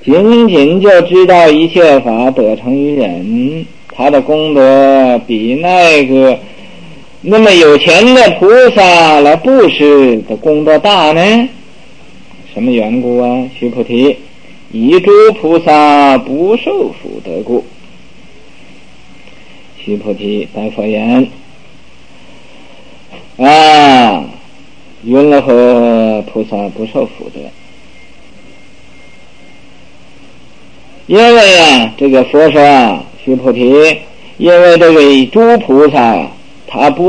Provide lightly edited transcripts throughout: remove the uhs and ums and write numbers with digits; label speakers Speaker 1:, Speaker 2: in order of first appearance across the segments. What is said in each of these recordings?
Speaker 1: 仅仅就知道一切法得成于人，他的功德比那么有钱的菩萨来布施的功德大呢？什么缘故啊？须菩提，以诸菩萨不受福德故。须菩提，白佛言：云何菩萨不受福德？因为这个佛说须菩提，因为这个诸菩萨他不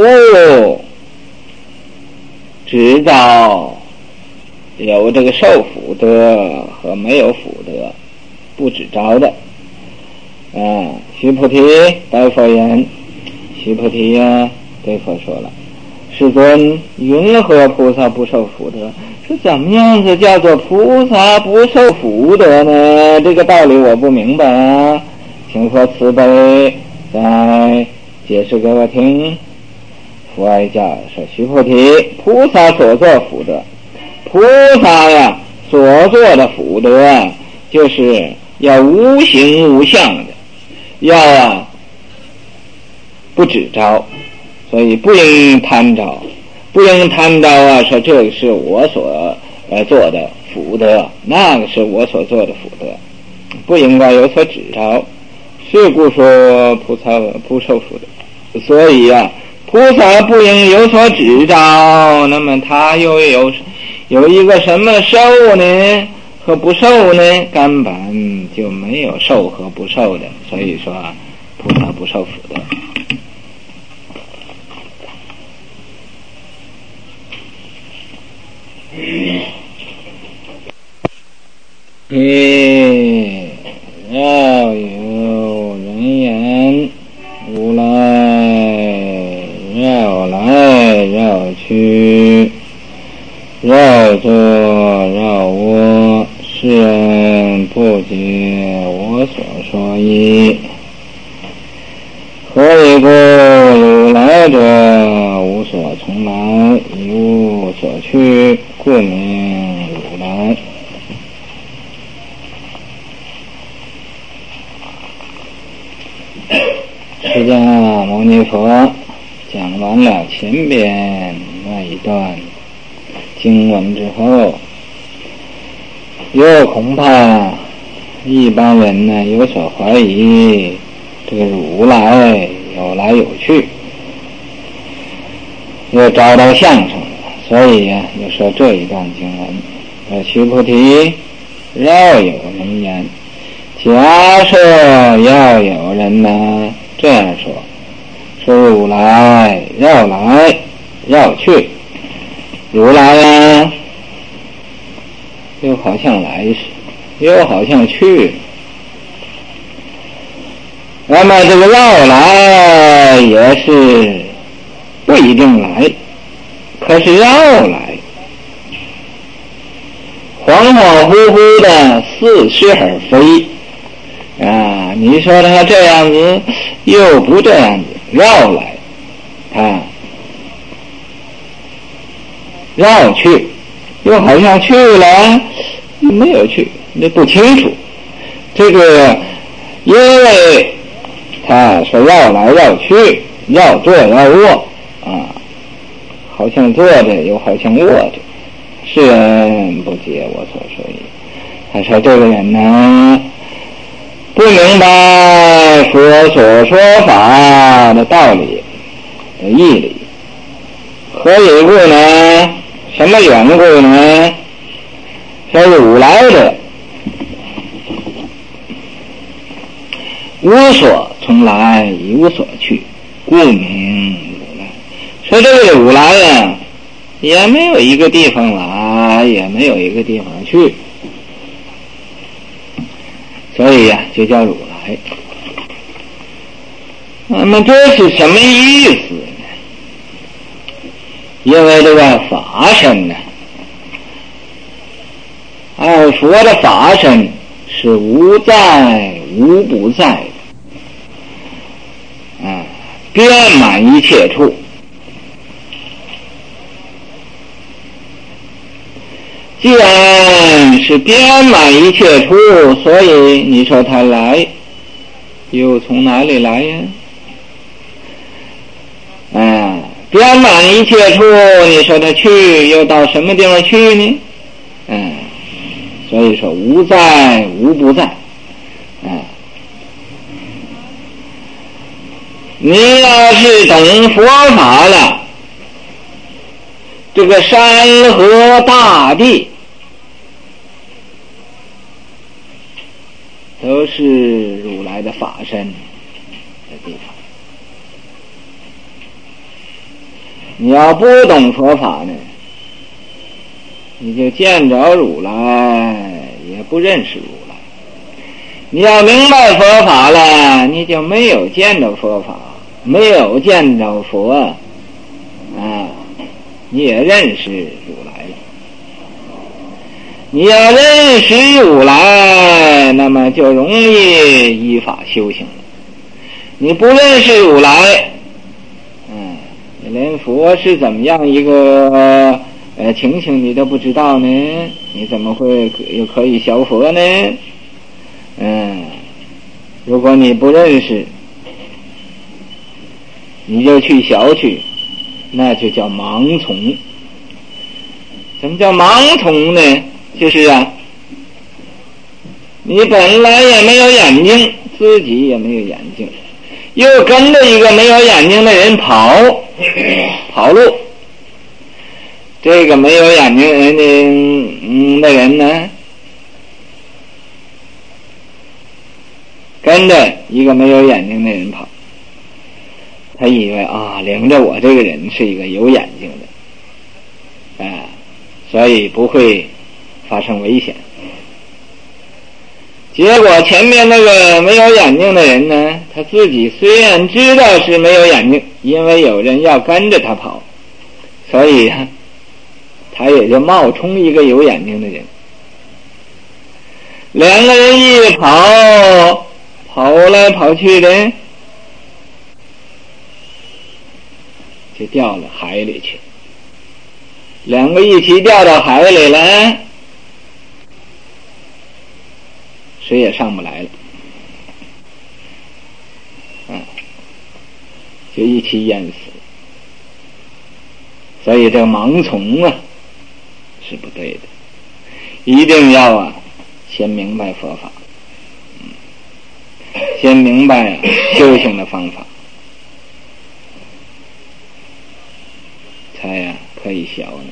Speaker 1: 知道有这个受福德和没有福德，不知道的。须菩提，白佛言：须菩提呀，对佛说了，世尊，云何菩萨不受福德？是怎么样子叫做菩萨不受福德呢？这个道理我不明白啊，请佛慈悲再解释给我听。佛哀教说：须菩提，菩萨所作福德，菩萨呀所做的福德就是要无形无相的，要不知着，所以不应贪着，不应贪着说这个是我所做的福德，那个是我所做的福德，不应该有所指着，是故说菩萨不受福德。所以菩萨不应有所指着，那么他又有一个什么受呢和不受呢？根本就没有受和不受的，所以说菩萨不受福德。要有人言，如来绕来绕去，绕坐绕卧，世人不解我所说意。何以故？如来者，无所从来，亦无所去，故名如来。释迦牟尼佛讲完了前边那一段经文之后，又恐怕一般人呢有所怀疑，这个如来有来有去，又找到相声了，所以又说这一段经文。须菩提，要有人言，假设要有人呢这样说如来绕来绕去，如来又好像来时，又好像去，那么这个绕来也是不一定来，可是绕来恍恍惚惚的似是而非你说他这样子又不这样子绕来绕去，又好像去了没有去，那不清楚。这个因为他说绕来绕去，绕坐绕卧好像坐着又好像卧着，世人不解我所说意。他说这个人呢不明白佛所说法的道理的义理。何以故呢？什么缘故呢？说如来者无所从来，亦无所去，故名如来。说这个如来也没有一个地方来，也没有一个地方去，所以就叫如来。那么这是什么意思呢？因为这个法身呢，佛的法身是无在无不在的遍满一切处。既然是遍满一切处，所以你说他来又从哪里来呀？遍满一切处，你说他去又到什么地方去呢？所以说无在无不在。你要是懂佛法了，这个山河大地都是如来的法身的地方。你要不懂佛法呢，你就见着如来也不认识如来。你要明白佛法了，你就没有见着佛法，没有见着佛你也认识如来了。你要认识如来，那么就容易依法修行了。你不认识如来，你连佛是怎么样一个情形你都不知道呢，你怎么会又可以学佛呢？如果你不认识，你就去学去，那就叫盲从。什么叫盲从呢？就是你本来也没有眼睛，自己也没有眼睛，又跟着一个没有眼睛的人跑路。这个没有眼睛的人呢，跟着一个没有眼睛的人跑，他以为领着我这个人是一个有眼睛的，所以不会发生危险。结果前面那个没有眼睛的人呢，他自己虽然知道是没有眼睛，因为有人要跟着他跑，所以他也就冒充一个有眼睛的人。两个人一跑来跑去的，就掉了海里去。两个一起掉到海里了，谁也上不来了，就一起淹死。所以这个盲从是不对的，一定要先明白佛法，先明白修行的方法，才可以学呢。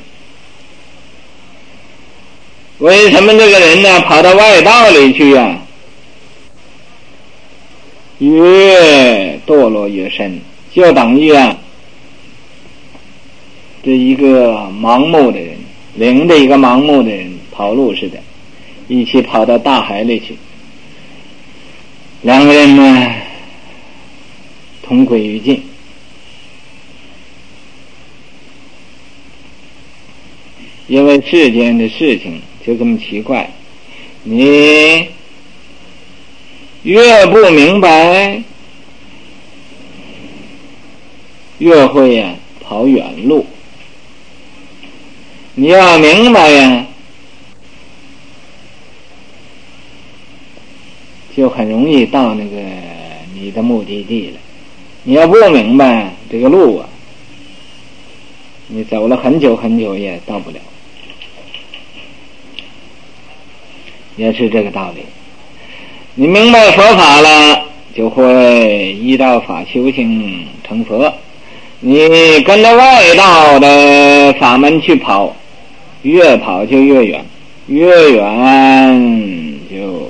Speaker 1: 为什么这个人呢跑到外道里去越堕落越深，就等于这一个盲目的人领着一个盲目的人跑路似的，一起跑到大海里去。两个人呢同归于尽。因为世间的事情就这么奇怪，你越不明白，越会跑远路。你要明白就很容易到那个你的目的地了。你要不明白这个路你走了很久很久也到不了，也是这个道理。你明白佛法了，就会依道法修行成佛。你跟着外道的法门去跑，越跑就越远，越远就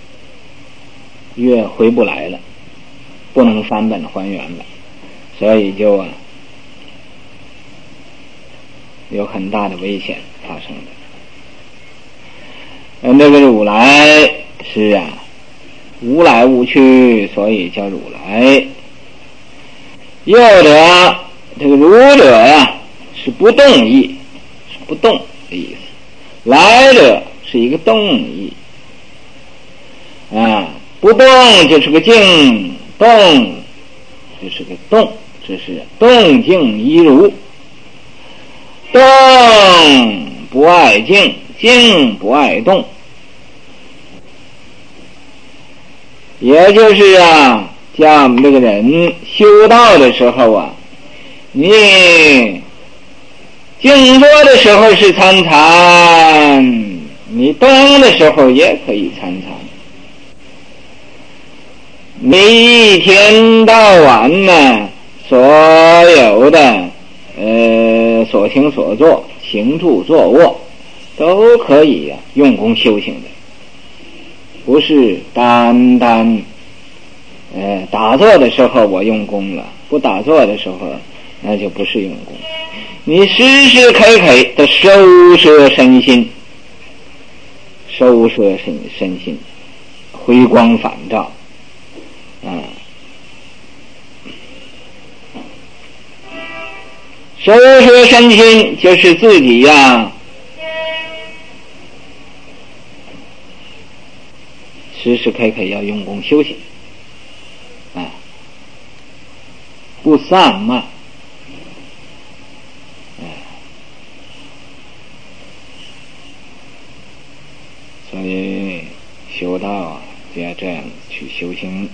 Speaker 1: 越回不来了，不能返本还原了，所以就有很大的危险发生的。这个如来是无来无去，所以叫如来。又者这个如者是不动意，是不动的意思。来者是一个动意不动就是个静，动就是个动，这是动静一如。动不爱静， 静不爱动。也就是啊，像我们这个人修道的时候啊，你静坐的时候是参禅，你动的时候也可以参禅。你一天到晚呢，所有的所行所做，行住坐卧，都可以用功修行的，不是单单打坐的时候我用功了，不打坐的时候那就不是用功。你时时刻刻的收摄身心，收摄身心，回光返照收摄身心就是自己时时刻刻要用功修行不散漫所以修道就要这样去修行。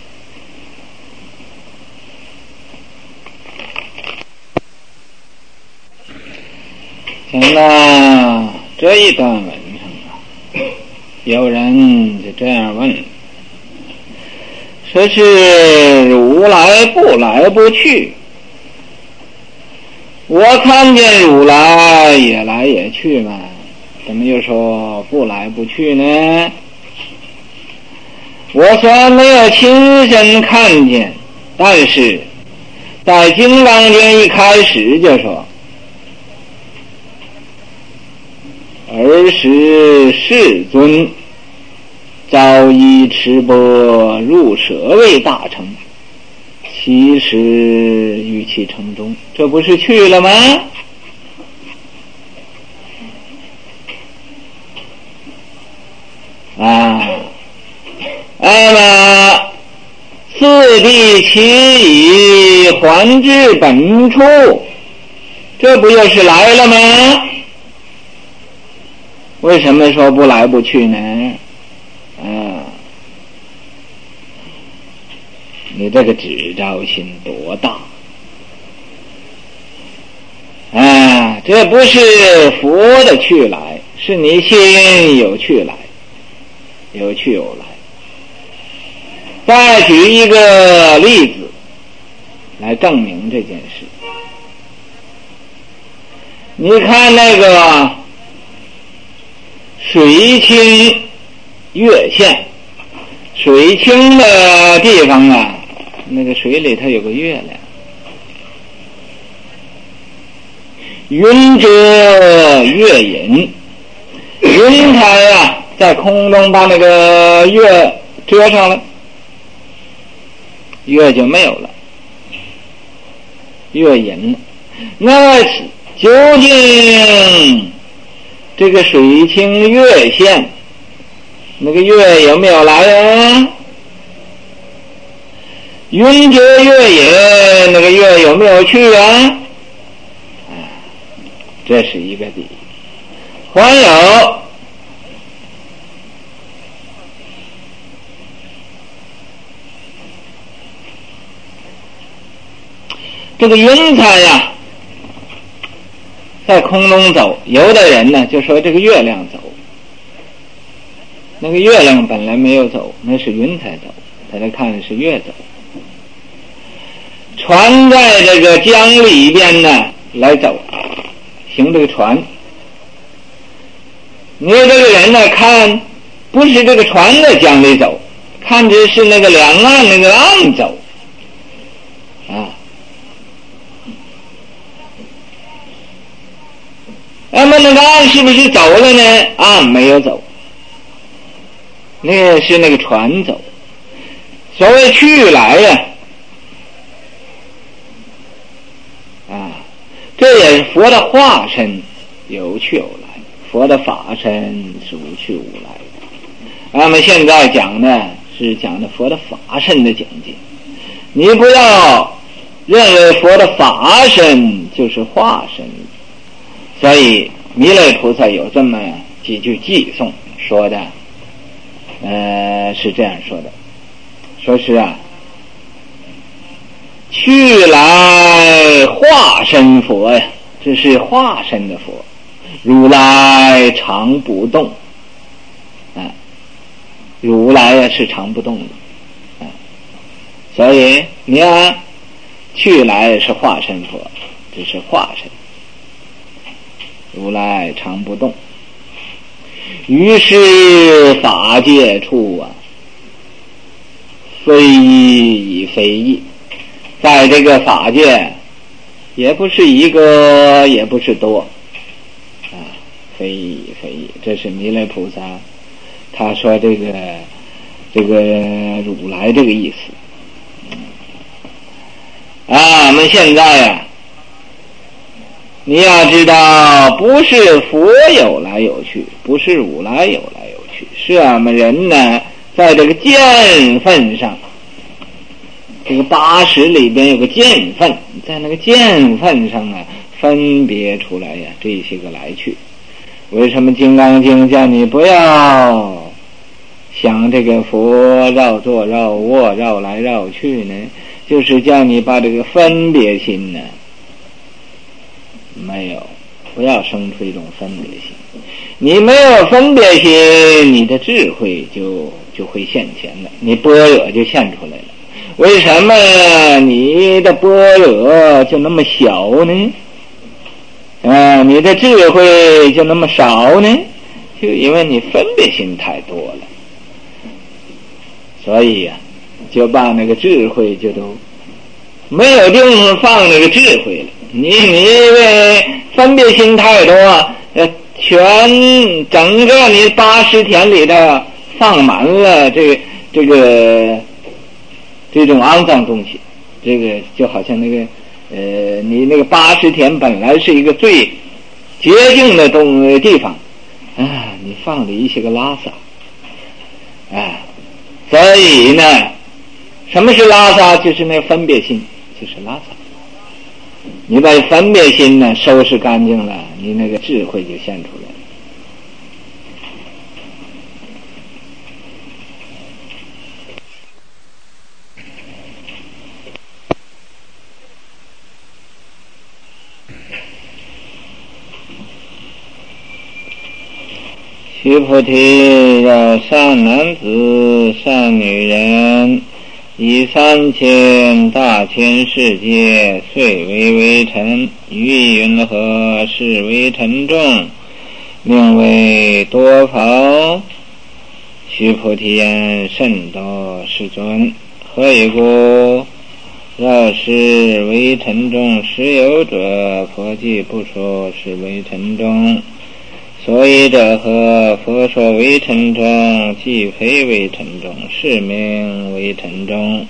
Speaker 1: 行了，这一段文上有人就这样问，说是汝来不来不去，我看见汝来也来也去嘛，怎么又说不来不去呢？我虽然没有亲身看见，但是在《金刚经》一开始就说，尔时世尊早已持钵入舍卫大城，其时于其城中，这不是去了吗？那么四谛其已还至本处，这不又是来了吗？为什么说不来不去呢？你这个执着心多大这不是佛的去来，是你心有去来，有去有来。再举一个例子来证明这件事。你看那个水清月现，水清的地方那个水里头有个月亮，云遮月隐，云彩在空中把那个月遮上了，月就没有了，月隐了。那究竟这个水清月现，那个月有没有来云遮月隐，那个月有没有去这是一个理。还有这个云彩在空中走，有的人呢就说这个月亮走，那个月亮本来没有走，那是云彩走，大家看是月走。船在这个江里边呢来走，行这个船，你这个人呢看不是这个船在江里走，看着是那个两岸那个岸走那么那个岸是不是走了呢？岸没有走，那是那个船走。所谓去来这也是佛的化身，有去有来，佛的法身是无去无来的。那么现在讲呢是讲的佛的法身的境界，你不要认为佛的法身就是化身。所以弥勒菩萨有这么几句偈颂说的，是这样说的，说是去来化身佛呀，这是化身的佛，如来常不动，如来是常不动的，所以你看去来是化身佛，这是化身，如来常不动。于是法界处非一亦非一，在这个法界也不是一个也不是多，非一亦非一，这是弥勒菩萨他说这个如来这个意思。我们现在你要知道，不是佛有来有去，不是如来有来有去，是我们人呢在这个见分上，这个80里边有个见分，在那个见分上分别出来这些个来去。为什么《金刚经》叫你不要想这个佛绕坐绕卧绕来绕去呢？就是叫你把这个分别心呢没有，不要生出一种分别心。你没有分别心，你的智慧就会现前了，你般若就现出来了。为什么你的般若就那么小呢？你的智慧就那么少呢？就因为你分别心太多了，所以就把那个智慧就都没有地方放那个智慧了。你因为分别心太多，整个你80田里头放满了这种肮脏东西，这个就好像那个你那个80田本来是一个最洁净的地方你放了一些个拉萨所以呢，什么是拉萨？就是那分别心，就是拉萨。你把分别心呢收拾干净了，你那个智慧就现出来了。须菩提，要善男子善女人，以3000大千世界遂为微尘，于云何是为尘众，名为多宝。须菩提言：甚多世尊，何以故？若是为尘众实有者，佛既不说是为尘众。所以者何？佛说为尘众，既非为尘众，是名为尘众。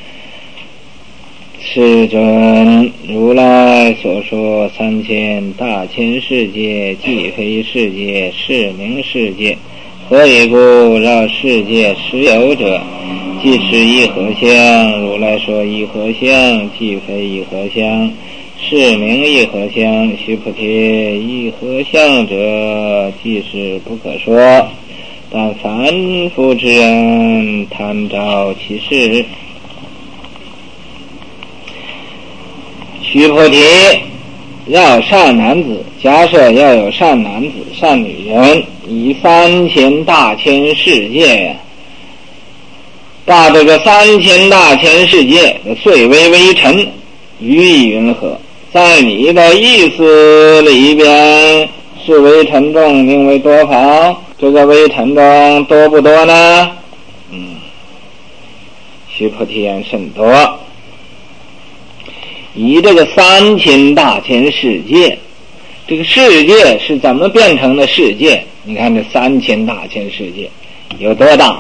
Speaker 1: 世尊，如来所说3000大千世界，既非世界，是名世界。何以故？若世界实有者，即是一合相。如来说一合相，既非一合相，是名一合相。须菩提，一合相者，即是不可说，但凡夫之人贪着其事。须菩提，要善男子，假设要有善男子善女人，以3000大千世界把这个3000大千世界遂为微尘，于云何？在你的意思里边是为尘众，名为多宝。这个为尘众多不多呢？须菩提言：甚多。以这个3000大千世界，这个世界是怎么变成的世界？你看这3000大千世界有多大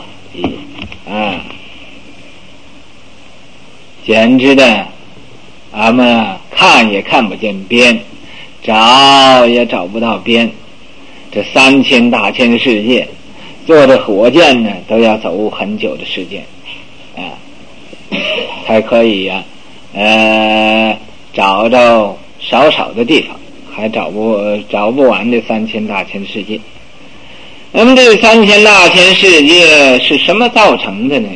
Speaker 1: 简直的俺们看也看不见边，找也找不到边。这3000大千世界，坐着火箭呢都要走很久的时间才可以找着少少的地方，还找不完这3000大千世界那么这个3000大千世界是什么造成的呢？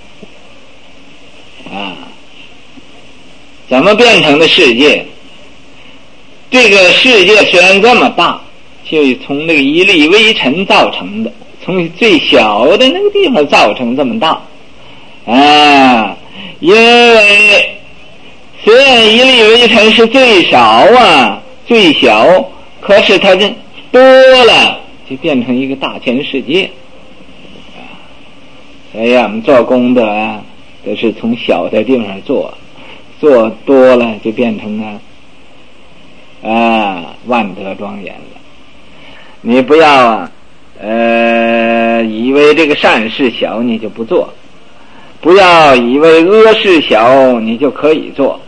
Speaker 1: 怎么变成的世界？这个世界虽然这么大，就从那个一粒微尘造成的，从最小的那个地方造成这么大因为虽然一粒微尘是最少最小，可是它这多了就变成一个大千世界所以我们做功德都是从小的地方做多了就变成万德庄严了。你不要以为这个善事小你就不做，不要以为恶事小你就可以做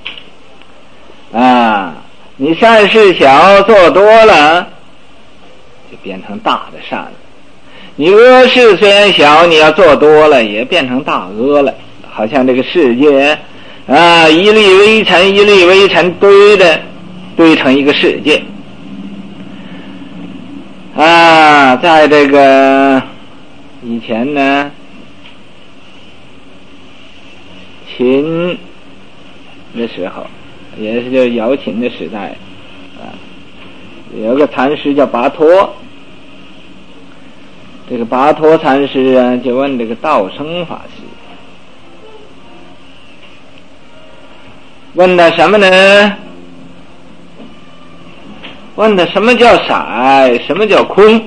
Speaker 1: 你善事小做多了就变成大的善了，你恶事虽然小你要做多了也变成大恶了。好像这个世界一粒微尘一粒微尘堆成一个世界在这个以前呢，秦的时候，也是就姚秦的时代有个禅师叫拔脱，这个拔脱禅师就问这个道生法师，问他什么呢？问他什么叫色，什么叫空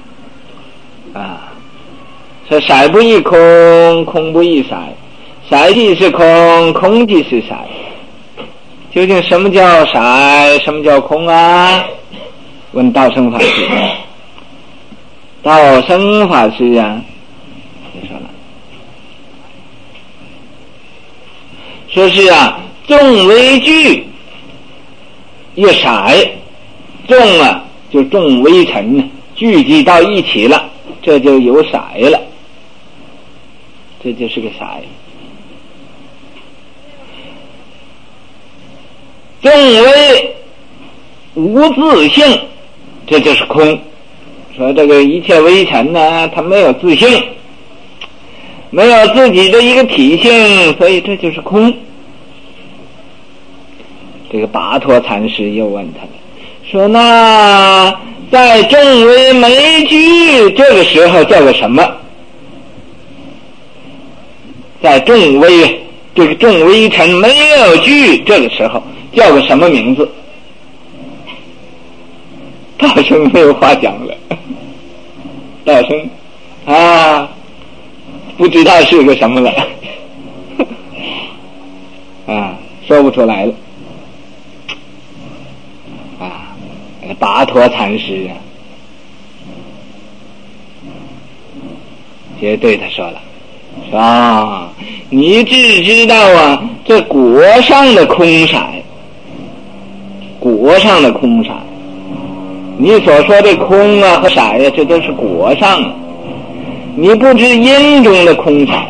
Speaker 1: 说色不异空，空不异色，色即是空，空即是色。究竟什么叫色，什么叫空问道生法师。道生法师就说了，说是众微聚一色，众就众微尘聚集到一起了，这就有色了，这就是个色。众微无自性，这就是空。说这个一切微尘它没有自性，没有自己的一个体性，所以这就是空。这个拔脱禅师又问他了，说那在众微没聚这个时候叫做什么？在众微这个众微尘没有聚这个时候叫个什么名字？道生没有话讲了，道生不知道是个什么了说不出来了拔脱禅师就对他说了，说你只知道这果上的空色，果上的空色，你所说的空和色这都是果上的，你不知因中的空色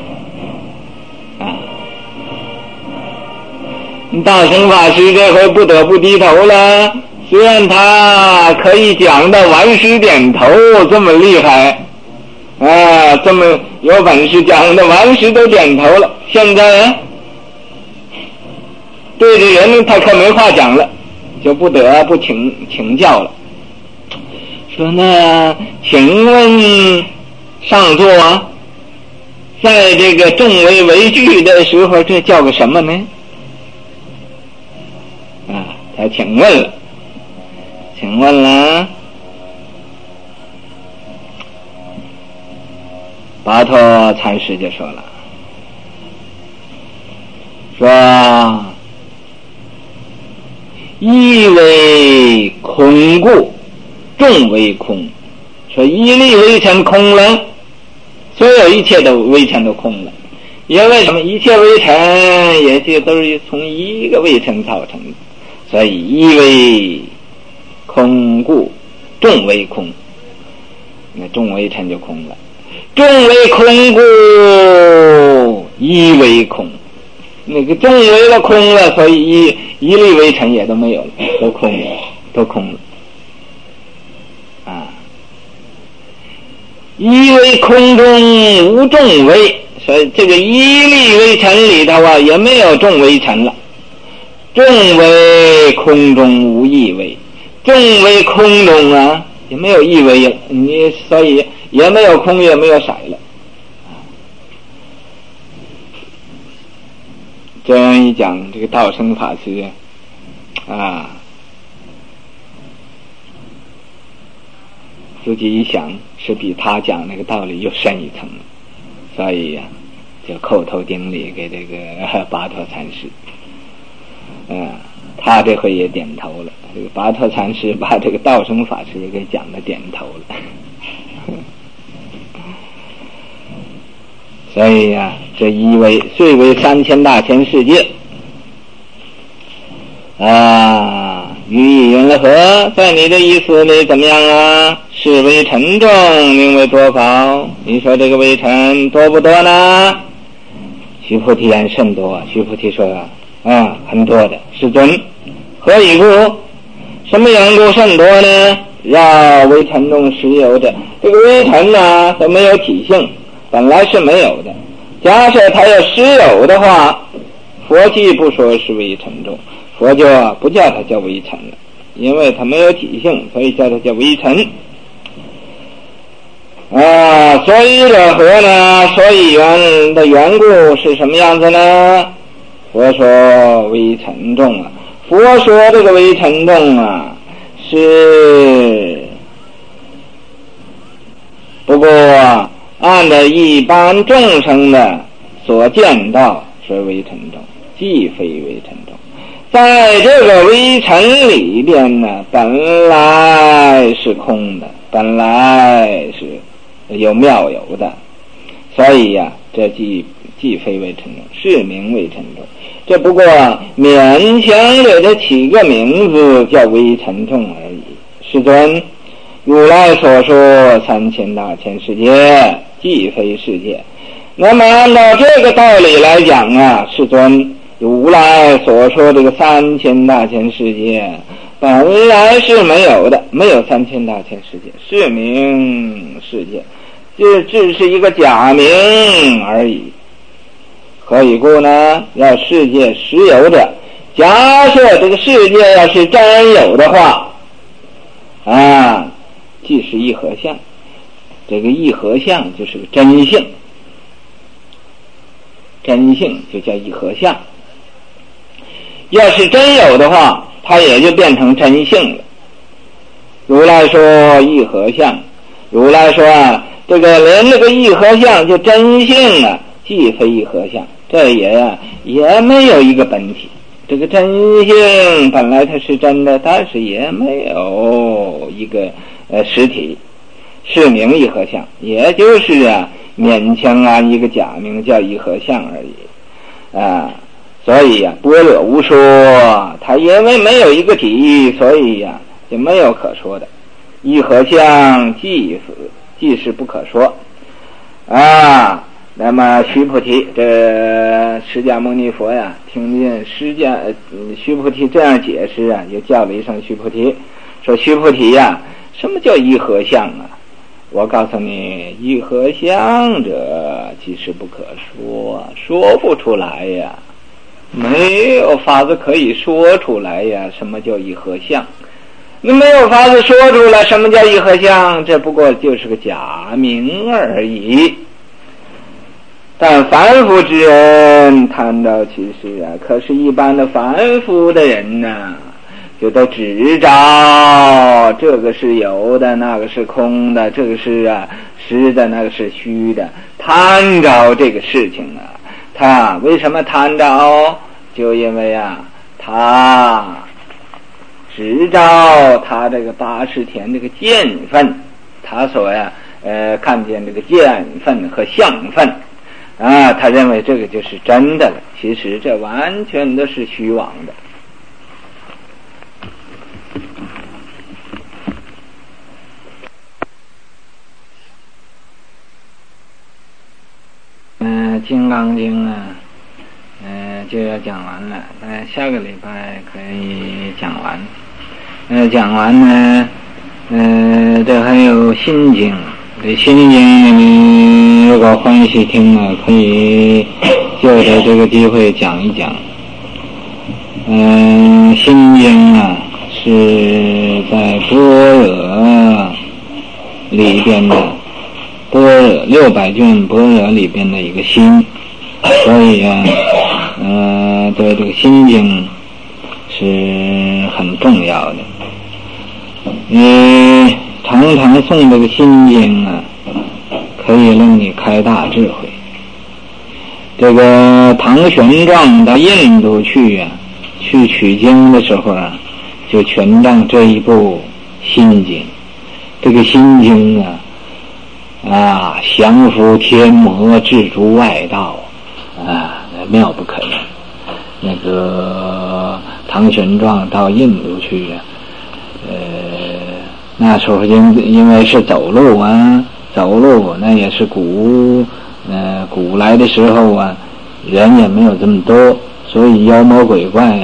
Speaker 1: 大乘法师这回不得不低头了，虽然他可以讲到顽石点头这么厉害这么有本事，讲的顽石都点头了，现在对着人他可没话讲了，就不得不请教了，说那请问上座在这个众微为聚的时候这叫个什么呢？他请问了拔脱禅师就说了，说一为空故众为空，说一粒微尘空了，所有一切的微尘都空了，因为什么？一切微尘也就都是从一个微尘造成的，所以一为空故众为空，那众微尘就空了，众为空故一为空，那个众为了空了，所以一粒微尘也都没有了，都空了一为空中无众为，所以这个一力微尘里头啊也没有众微尘了。众为空中无异为，众为空中啊也没有异为了，你所以也没有空也没有色了。这样一讲，这个道生法师啊，自己一想是比他讲那个道理又深一层了，所以呀，就叩头顶礼给这个巴陀禅师。他这回也点头了。这个巴陀禅师把这个道生法师也给讲的点头了。所以呀，这一为虽为3000大千世界啊，语义云了何？在你的意思里怎么样啊？是为沉重，名为多否？你说这个为沉多不多呢？须菩提言甚多。须菩提说很多的。世尊，何以故？什么缘故甚多呢？要为尘中实有者，这个微尘呢都没有体性，本来是没有的。假设它要实有的话，佛既不说是微尘中，佛就不叫它叫微尘了，因为它没有体性，所以叫它叫微尘。所以了何呢？所以缘的缘故是什么样子呢？佛说微尘众啊，佛说这个微尘众啊，是不过按照一般众生的所见到是微尘众，既非微尘众。在这个微尘里边呢，本来是空的，本来是有妙有的，所以呀，这既非微尘众，是名微尘众。这不过勉强给他起个名字叫微尘众而已。世尊，如来所说3000大千世界既非世界，那么按照这个道理来讲啊，世尊，如来所说这个3000大千世界本来是没有的，没有3000大千世界，是名世界，这只是一个假名而已。何以故呢？要世界实有者，假设这个世界要是真有的话即是一合相。这个一合相就是个真性，真性就叫一合相。要是真有的话，它也就变成真性了。如来说一合相，如来说这个连这个一合相就真性既非一合相，这也没有一个本体。这个真性本来它是真的，但是也没有一个实体，是名一合相，也就是勉强按一个假名叫一合相而已所以般若无说，它因为没有一个体，所以就没有可说的。一合相即是不可说那么须菩提，这释迦牟尼佛听见须菩提这样解释就叫了一声须菩提，说须菩提什么叫一合相我告诉你，一合相者即是不可说，说不出来没有法子可以说出来什么叫一合相？那没有法子说出来什么叫一合相，这不过就是个假名而已。但凡夫之人探照其事可是一般的凡夫的人就都只找这个是有的，那个是空的，这个是实的，那个是虚的，贪着这个事情他为什么贪着？就因为他只照他这个80田这个见分，他所看见这个见分和相分他认为这个就是真的了，其实这完全都是虚妄的。金刚经就要讲完了，下个礼拜可以讲完。讲完呢这还有心经这心经如果欢喜听呢，可以就着这个机会讲一讲。心经啊是在般若里边的般若600卷般若里边的一个心，所以啊对这个心经是很重要的。常常诵这个心经啊，可以令你开大智慧。这个唐玄奘到印度去啊，去取经的时候啊，就全仗这一部心经。这个心经降伏天魔，制诸外道妙不可言。那个唐玄奘到印度去那时候因为是走路那也是古来的时候啊，人也没有这么多，所以妖魔鬼怪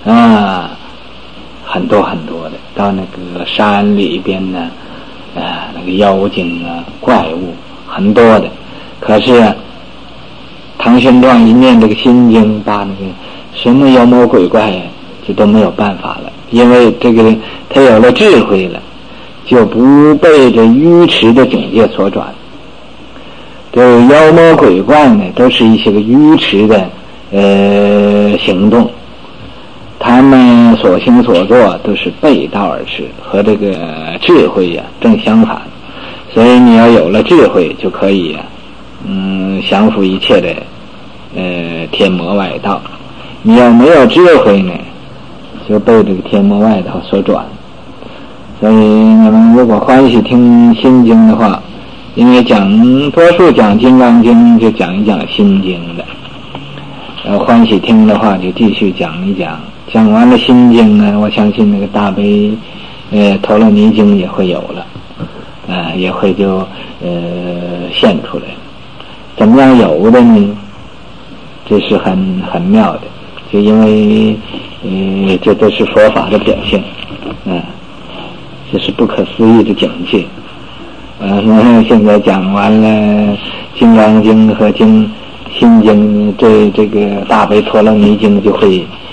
Speaker 1: 很多很多的。到那个山里边呢那个妖精怪物很多的。可是唐玄奘一念这个心经，把那个什么妖魔鬼怪就都没有办法了，因为这个他有了智慧了，就不被这愚痴的境界所转。这妖魔鬼怪呢，都是一些个愚痴的行动，他们所行所做都是背道而驰，和这个智慧正相反。所以你要有了智慧，就可以降服一切的天魔外道。你要没有智慧呢，就被这个天魔外道所转。所以你们如果欢喜听心经的话，因为多数讲金刚经就讲一讲心经的，欢喜听的话就继续讲一讲。讲完了心经呢，我相信那个大悲陀罗尼经也会有了，也会就现出来。怎么样有的呢？这是很妙的，就因为这都是佛法的表现，这是不可思议的境界。现在讲完了金刚经和心经，这个大悲陀罗尼经就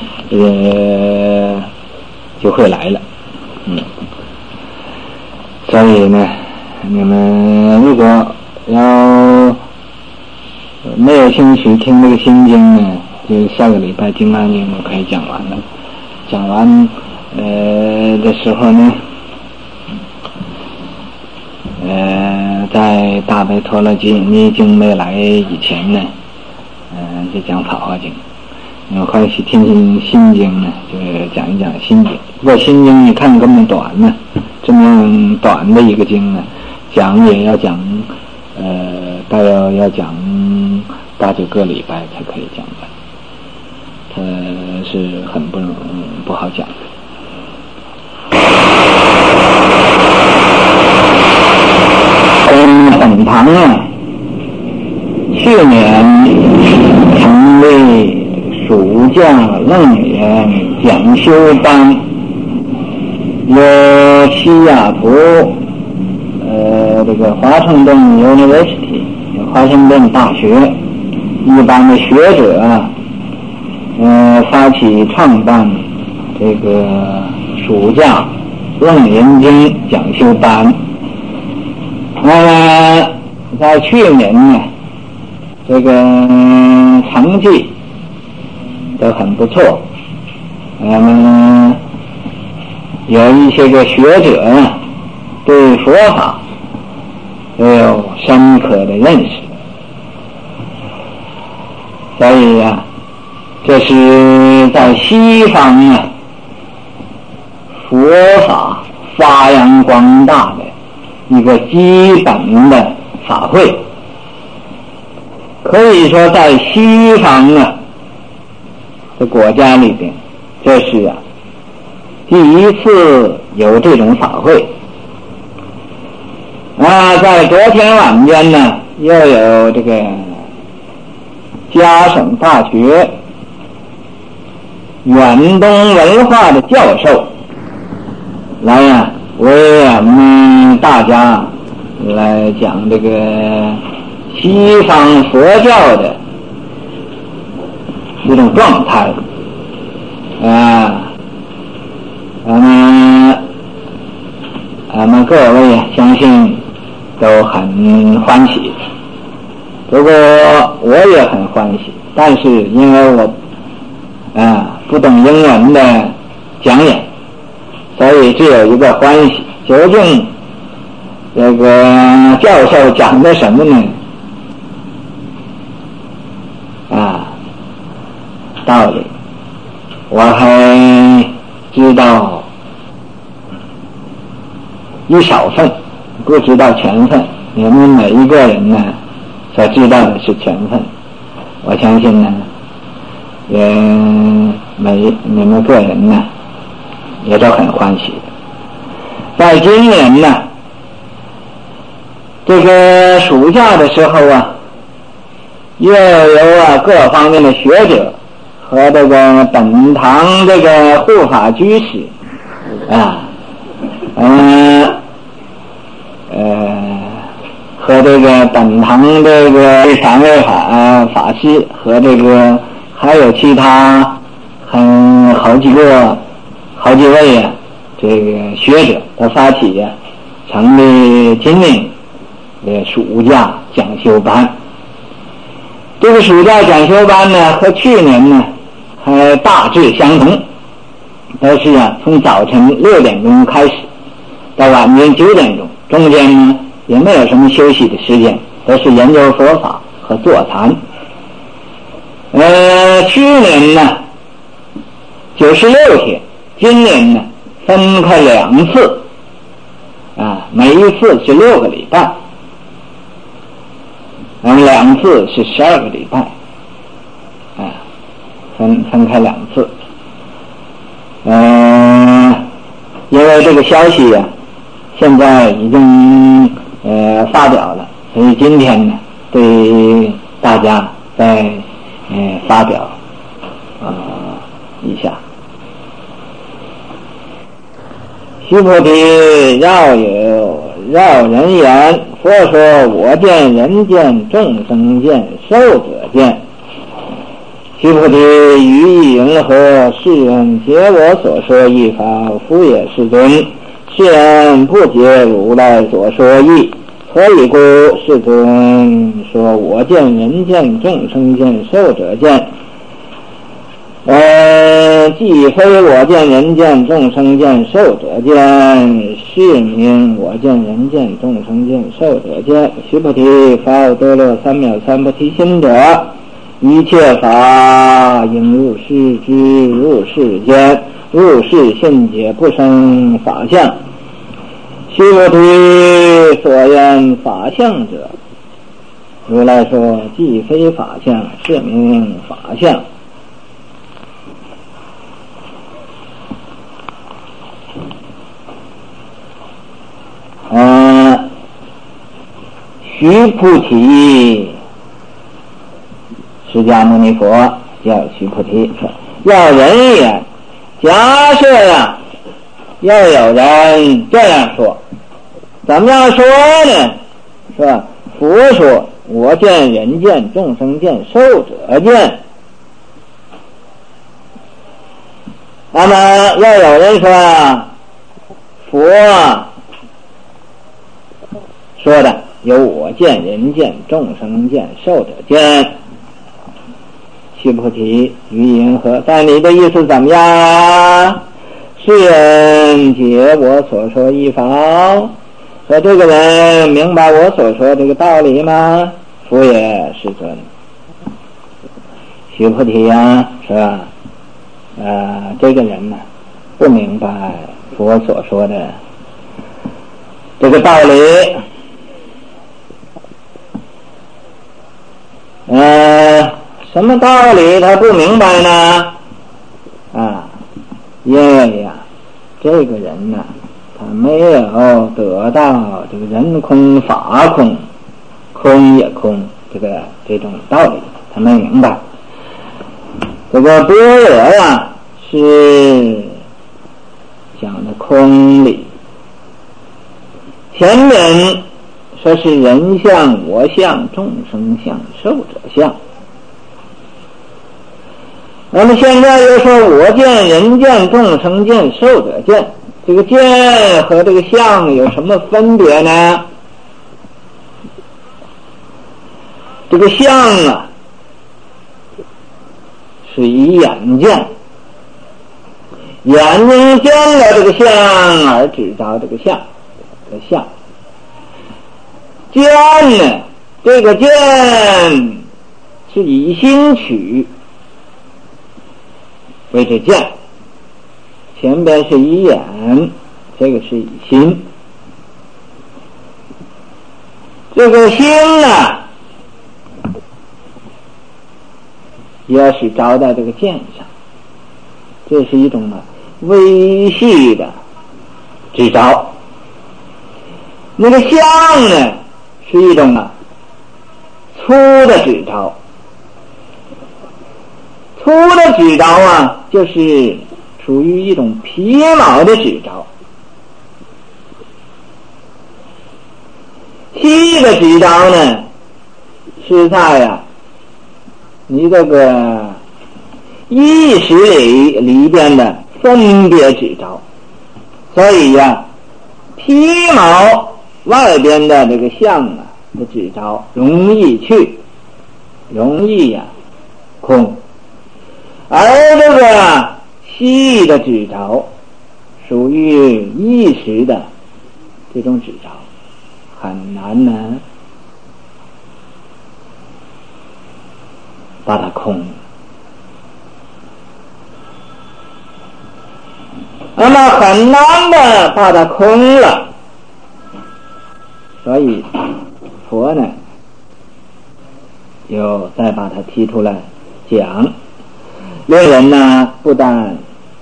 Speaker 1: 会来了。所以呢，你们如果要没有兴趣听这个心经呢，就下个礼拜金刚经就可以讲完了。讲完的时候呢，在大悲陀罗尼经没来以前呢，就讲法华经。欢喜听心经呢，就讲一讲心经。不过心经你看这么短呢，这么短的一个经呢，讲也要讲大约要讲8、9个礼拜才可以讲完，它是很不好讲的。本堂去年成立暑假楞严讲修班，由西雅图这个华盛顿 University 华盛顿大学一般的学者发起创办这个暑假楞严经讲修班。在去年呢，这个成绩都很不错。有一些个学者对佛法都有深刻的认识，所以这是在西方佛法发扬光大的一个基本的法会。可以说在西方的国家里边，这是第一次有这种法会。在昨天晚间呢，又有这个嘉省大学远东文化的教授来为我们大家来讲这个西方佛教的一种状态俺们各位相信都很欢喜，不过我也很欢喜，但是因为我不懂英文的讲演，所以只有一个欢喜。究竟这个教授讲的什么呢？道理我还知道一少份，不知道全份。你们每一个人呢所知道的是全份，我相信呢你们个人呢也都很欢喜的。在今年呢这个暑假的时候又有各方面的学者和这个本堂这个护法居士和这个本堂这个3位法师和这个还有其他好几位这个学者的发起成立今年的暑假讲修班。这个暑假讲修班呢和去年呢还大致相同，都是从早晨6点钟开始到晚间9点钟，中间呢也没有什么休息的时间，都是研究佛法和坐禅。去年呢96天，今年呢分开2次每一次是6个礼拜，2次是12个礼拜分开2次。因为这个消息现在已经发表了，所以今天呢对大家再发表一下。须菩提，绕人言，佛说我见人见众生见寿者见。须菩提，于意云何？世人解我所说义法，夫也世尊。世人不解如来所说义，何以故？世尊说我见人见众生见寿者见。既非我见人见众生见寿者见，是名我见人见众生见寿者见。须菩提，发多乐3藐三菩提心者，一切法应入世之入世间，入世信解不生法相。须菩提，所言法相者，如来说既非法相，是名法相。须菩提，释迦牟尼佛叫须菩提，要人言，假设要有人这样说，怎么样说呢？是吧？佛说我见人见众生见寿者见。那么要有人说佛说的有我见人见众生见寿者见。须菩提，于云何？但你的意思怎么样？世人解我所说义法，说这个人明白我所说这个道理吗？夫也，世尊。须菩提是吧？这个人呢不明白佛所说的这个道理。什么道理他不明白呢？因为这个人呢他没有得到这个人空法空空也空这种道理，他没明白。这个般若是讲的空理，前面说是人相、我相、众生相、寿者相。那么现在又说我见、人见、众生见、寿者见，这个见和这个相有什么分别呢？这个相啊，是以眼见，眼睛见了这个相而知道这个相，这个相。见呢，这个见是以心取为之见，前边是以眼，这个是以心。这个心呢，也是着在这个见上，这是一种微细的知着。那个相呢，是一种粗的知着。粗的知着啊，就是属于一种皮毛的知着。细的知着呢，是在你这个意识里边的分别知着。所以皮毛外边的这个相的知着容易去，容易空。而这个细的知着属于意识的这种知着，很难呢把它空。那么很难的把它空了，所以佛呢又再把它提出来讲。令人呢不但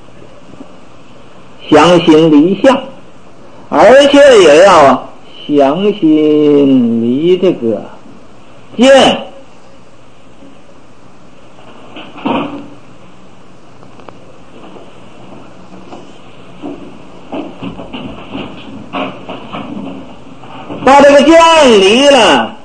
Speaker 1: 详心离相，而且也要详心离这个见。把这个见离了，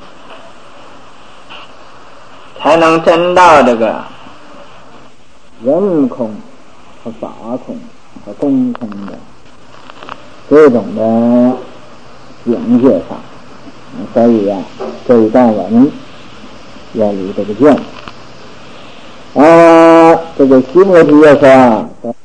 Speaker 1: 才能真到这个人空和法空和公空的这种的境界上。所以这一段文要离这个见。这个西摩提也说